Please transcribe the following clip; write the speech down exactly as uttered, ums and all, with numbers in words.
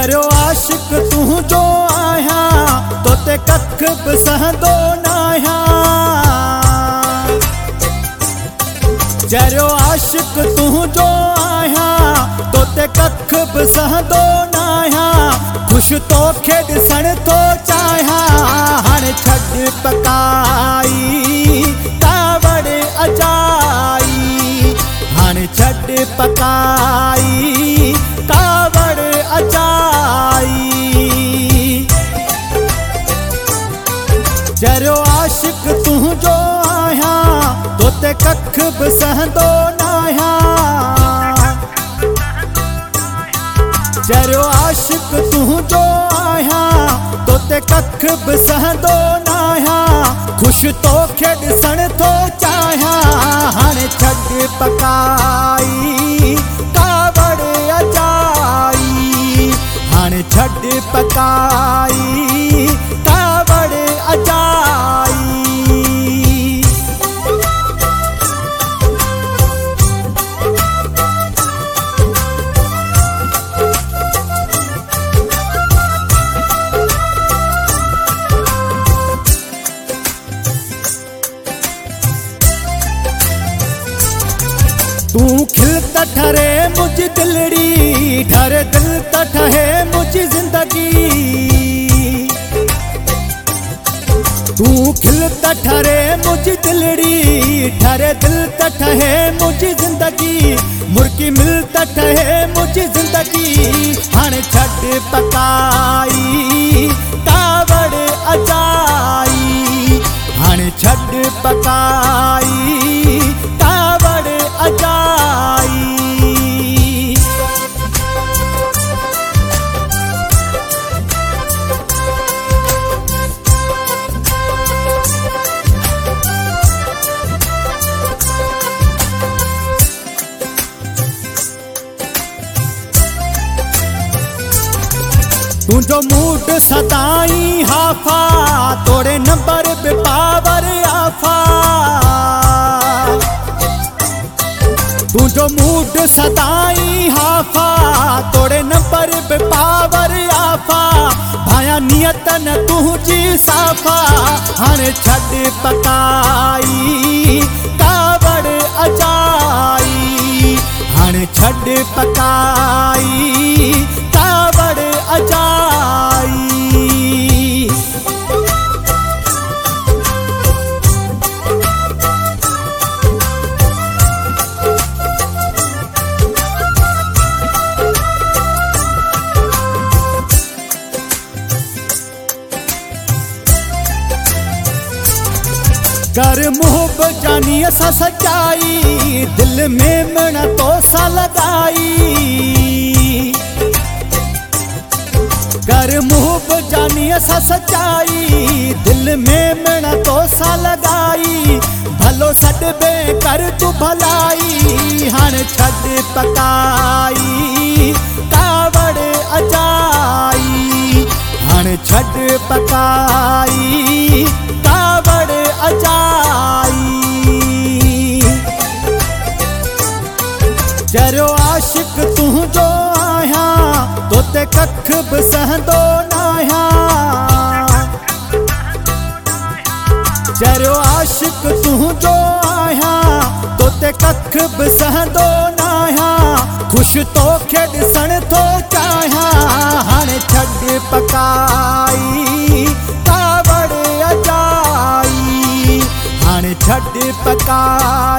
जरो आशिक तू जो आया तो ते कख बसंदो नाया। जरो आशिक तू जो आया तो ते कख बसंदो नाया। खुश तो खेड सण तो चाहा हण छड़ पकाई कावड़ अजाई। हण छड़ पकाई कावड़ अजाई। जरो आशिक तू जो आया तो ते कख बसंदो नाया। जरो आशिक तू जो आया तो ते कख बसंदो नाया। खुश तो खेड सण तो चाहा हण छड़ पकाई कावड़ अजाई। हण छड़ पकाई कावड़ अजाई। तू खिलत ठरे मुझ दिलड़ी ठरे दिल तठे मुझ जिंदगी। तू खिलत ठरे मुझ दिलड़ी ठरे दिल तठे मुझ जिंदगी। मुर्की मिलत ठहे मुझ जिंदगी। हण छड़ पकाई कावड़ अजाई। हण छड़ पकाई कावड़ अजाई। तू जो मूड सताई हाफा तोड़े नंबर बेपावर आफा। तू जो मूड सताई हाफा तोड़े नंबर बेपावर आफा। भाया नियत न तुझी साफा हण छड़ पकाई कावड़ अजाई। हण छड़ पकाई कावड़ अजाई। कर मुहब जानी असा सच्चाई दिल में मना तो सा लगाई। कर मुहब जानी असा सच्चाई दिल में मना तो सा लगाई। भलो सदबे कर तू भलाई हण छड़ पकाई कावड़ अजाई। हण छड़ पकाई कावड़ अजाई। जरो आशिक तू जो आया तो ते कख बसंदो नाया। जरो आशिक तू जो आया तो ते कख बसंदो नाया। खुश तो खेड सण तो चाहा हण छड़ पकाई कावड़ अजाई। हण छड़ पकाई